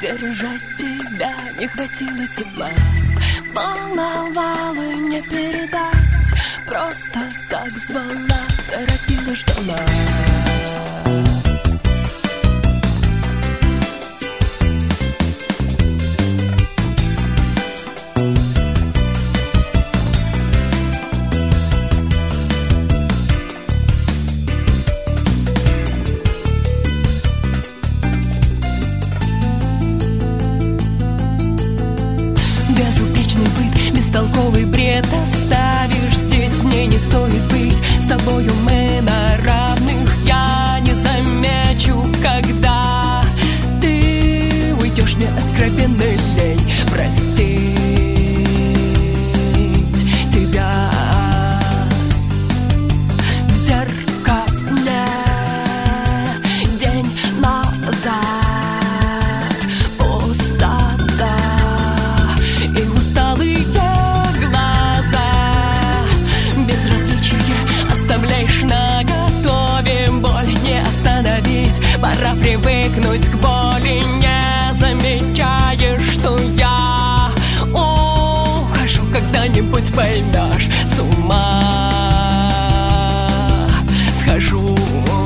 держать тебя не хватило тепла. Волновало не передать, просто так звала, торопила, ждала. Безупречный быт, бестолковый бред оставишь здесь, мне не стоит быть. С тобою мы на равных, я не замечу, когда ты уйдешь, мне откровенно лень простить тебя. В зеркале день назад пустота и усталые глаза. Безразличие оставляешь наготове, боль не остановить. Пора привыкнуть к боли, не замечаешь, что я ухожу. Когда-нибудь поймешь, с ума схожу.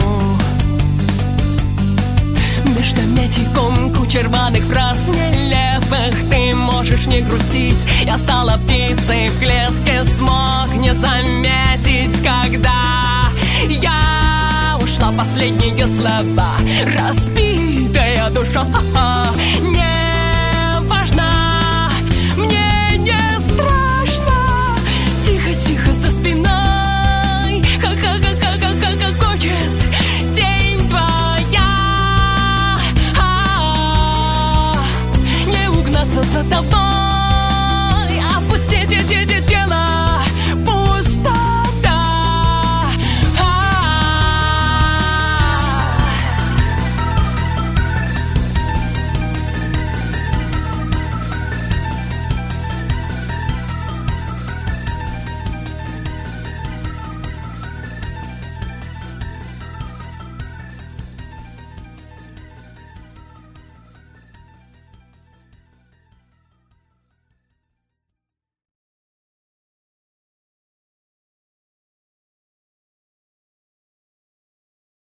Между метиком куча рваных фраз нелепых. Ты можешь не грустить, я стала птицей в клетке. Смог не заметить, когда я ушла. Последние слова, разбитая душа.